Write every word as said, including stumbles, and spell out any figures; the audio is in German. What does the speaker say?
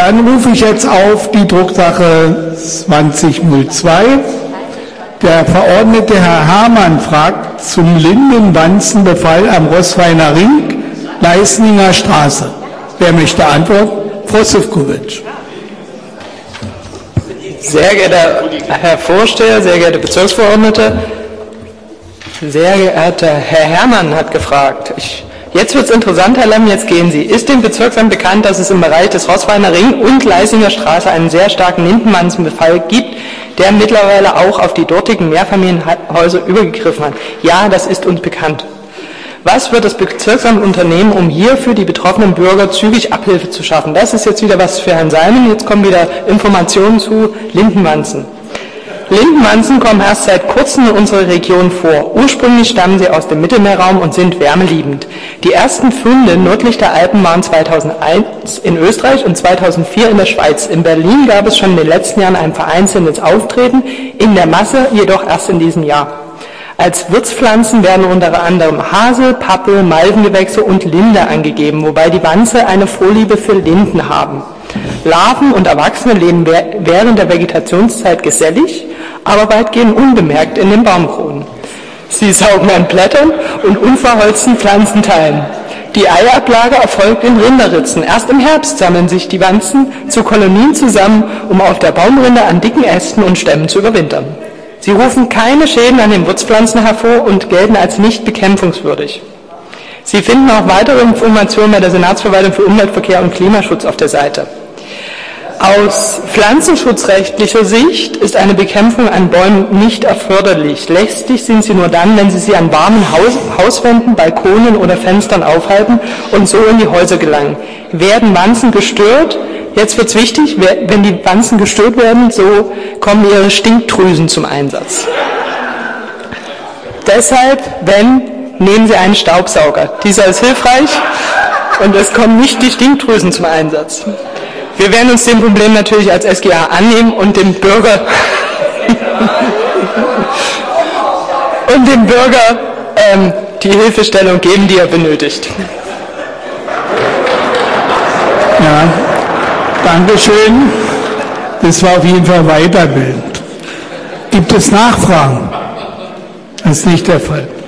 Dann rufe ich jetzt auf die Drucksache zwanzig null zwei. Der Verordnete Herr Hamann fragt zum Lindenwanzenbefall am Roßweiner Ring, Leisninger Straße. Wer möchte antworten? Frau Sivkovic. Sehr geehrter Herr Vorsteher, sehr geehrte Bezirksverordnete, sehr geehrter Herr Herrmann hat gefragt. Ich, jetzt wird es interessant, Herr Lemm, jetzt gehen Sie. Ist dem Bezirksamt bekannt, dass es im Bereich des Roßweiner Ring und Leisinger Straße einen sehr starken Lindenwanzenbefall gibt, der mittlerweile auch auf die dortigen Mehrfamilienhäuser übergegriffen hat? Ja, das ist uns bekannt. Was wird das Bezirksamt unternehmen, um hier für die betroffenen Bürger zügig Abhilfe zu schaffen? Das ist jetzt wieder was für Herrn Salmen. Jetzt kommen wieder Informationen zu Lindenwanzen. Lindenwanzen kommen erst seit kurzem in unserer Region vor. Ursprünglich stammen sie aus dem Mittelmeerraum und sind wärmeliebend. Die ersten Funde nördlich der Alpen waren zweitausendeins in Österreich und zweitausendvier in der Schweiz. In Berlin gab es schon in den letzten Jahren ein vereinzeltes Auftreten, in der Masse jedoch erst in diesem Jahr. Als Wirtspflanzen werden unter anderem Hasel, Pappel, Malvengewächse und Linde angegeben, wobei die Wanze eine Vorliebe für Linden haben. Larven und Erwachsene leben während der Vegetationszeit gesellig, aber weitgehend unbemerkt in den Baumkronen. Sie saugen an Blättern und unverholzten Pflanzenteilen. Die Eiablage erfolgt in Rinderritzen. Erst im Herbst sammeln sich die Wanzen zu Kolonien zusammen, um auf der Baumrinde an dicken Ästen und Stämmen zu überwintern. Sie rufen keine Schäden an den Wirtspflanzen hervor und gelten als nicht bekämpfungswürdig. Sie finden auch weitere Informationen bei der Senatsverwaltung für Umwelt, Verkehr und Klimaschutz auf der Seite. Aus pflanzenschutzrechtlicher Sicht ist eine Bekämpfung an Bäumen nicht erforderlich. Lästig sind sie nur dann, wenn sie sie an warmen Haus Hauswänden, Balkonen oder Fenstern aufhalten und so in die Häuser gelangen. Werden Wanzen gestört, jetzt wird es wichtig, wenn die Wanzen gestört werden, so kommen ihre Stinkdrüsen zum Einsatz. Deshalb, wenn, nehmen Sie einen Staubsauger. Dieser ist hilfreich und es kommen nicht die Stinkdrüsen zum Einsatz. Wir werden uns dem Problem natürlich als S G A annehmen und dem Bürger und dem Bürger ähm, die Hilfestellung geben, die er benötigt. Ja, Dankeschön. Das war auf jeden Fall weiterbildend. Gibt es Nachfragen? Das ist nicht der Fall.